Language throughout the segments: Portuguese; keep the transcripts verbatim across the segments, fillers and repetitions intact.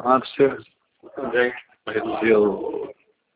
Ah, você também para reduzir o...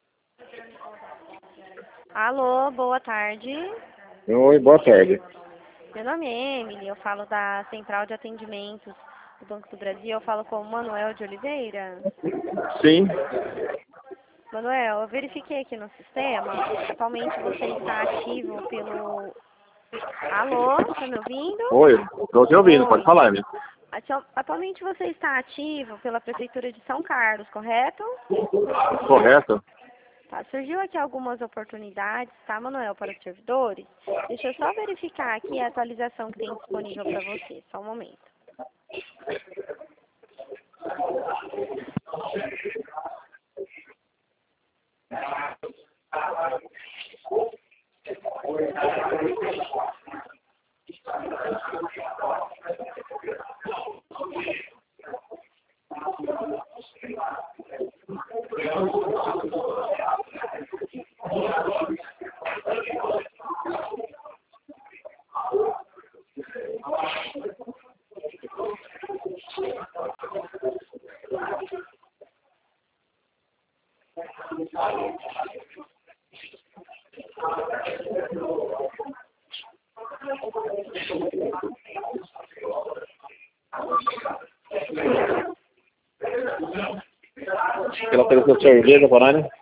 Alô, boa tarde. Oi, boa tarde. Meu nome é Emily, eu falo da Central de Atendimentos do Banco do Brasil, eu falo com o Manuel de Oliveira. Sim. Manuel, eu verifiquei aqui no sistema, atualmente você está ativo pelo... Alô, tá me ouvindo? Oi, estou te ouvindo, pode Oi. falar, Emily. Atu- Atualmente você está ativo pela Prefeitura de São Carlos, correto? Correto? Tá, surgiu aqui algumas oportunidades, tá, Manuel, para os servidores. Deixa eu só verificar aqui a atualização que tem disponível para você. Só um momento. Ela ofereceu cerveja para nós, né?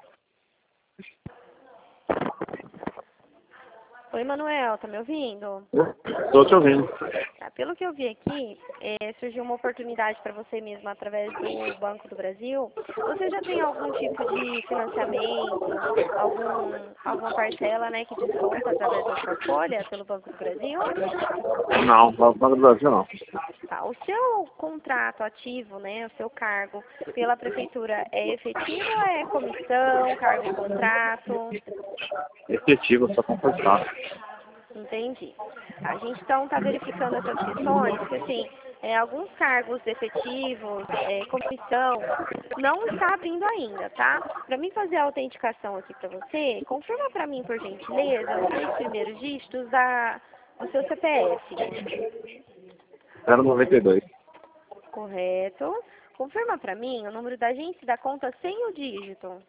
Oi, Manuel, tá me ouvindo? Estou te ouvindo. Tá, pelo que eu vi aqui, é, surgiu uma oportunidade para você mesmo através do Banco do Brasil. Você já tem algum tipo de financiamento, algum, alguma parcela, né, que desconta através da sua folha pelo Banco do Brasil? Não, para o Brasil não. Tá, o seu contrato ativo, né, o seu cargo pela prefeitura é efetivo ou é comissão, cargo contrato? Efetivo, só confortável. Entendi. A gente então está verificando essas questões, porque assim, é, alguns cargos efetivos, é, comissão, não está abrindo ainda, tá? Para mim fazer a autenticação aqui para você, confirma para mim, por gentileza, os três primeiros dígitos da, do seu C P F. zero noventa e dois. Correto. Confirma para mim o número da agência da conta sem o dígito.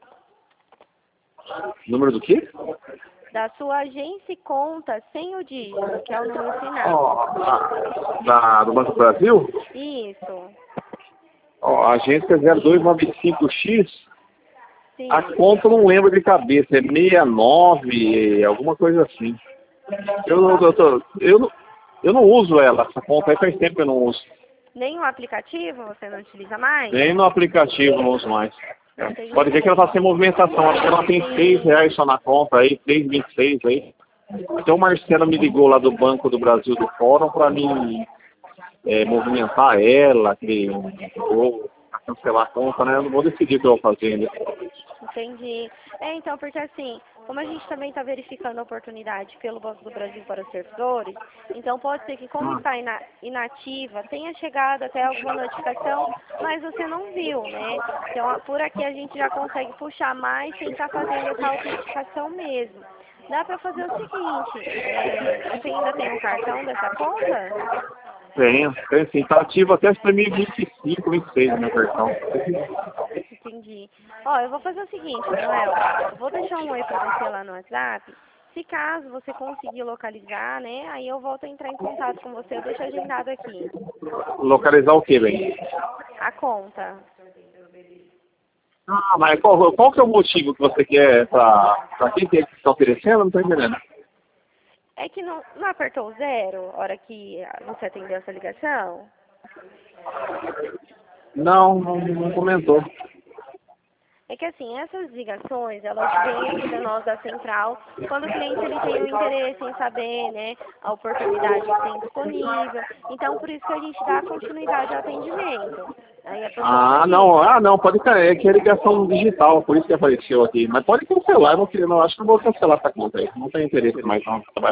Número do quê? Da sua agência e conta sem o dígito, que é o número final. Ó, a- da, do Banco do Brasil? Isso. Ó, a agência é zero dois nove cinco X. Sim. A conta eu não lembro de cabeça, é sessenta e nove, alguma coisa assim. Eu, não- eu, tô- eu, não, eu não uso ela, essa conta aí faz tempo que eu não uso. Nem o aplicativo você não utiliza mais? Nem no aplicativo eu não uso mais. Entendi. Pode ver que ela está sem movimentação, acho que ela tem seis reais só na conta aí, três vírgula vinte e seis aí. Então o Marcelo me ligou lá do Banco do Brasil do Fórum para mim é, movimentar ela, que ou cancelar a conta, né? Eu não vou decidir o que eu vou fazer ainda. Entendi. É, então, porque assim, como a gente também está verificando a oportunidade pelo Banco do Brasil para os servidores, então pode ser que como está ina inativa, tenha chegado até alguma notificação, mas você não viu, né? Então, por aqui a gente já consegue puxar mais sem estar fazendo essa autenticação mesmo. Dá para fazer o seguinte, é, você ainda tem um cartão dessa conta? Tenho, tenho sim, tá ativo até dois mil e vinte e cinco, vinte e seis na minha versão. Entendi. Ó, eu vou fazer o seguinte, Manuel. Eu vou deixar um oi pra você lá no WhatsApp. Se caso você conseguir localizar, né, aí eu volto a entrar em contato com você. Eu deixo agendado aqui. Localizar o quê, bem? A conta. Ah, mas qual, qual que é o motivo que você quer pra, pra quem que está oferecendo? Eu não tô entendendo. É que não, não apertou o zero a hora que você atendeu essa ligação? Não, não, não comentou. É que assim, essas ligações, elas vêm aqui da nós da central, quando o cliente ele tem um interesse em saber, né, a oportunidade que tem disponível. Então, por isso que a gente dá continuidade ao atendimento. Aí a pessoa Ah, liga. não, ah, não, pode cair, é que é ligação digital, por isso que apareceu aqui. Mas pode cancelar, eu não, queria- não acho que eu vou cancelar essa conta aí. Não tenho interesse mais não.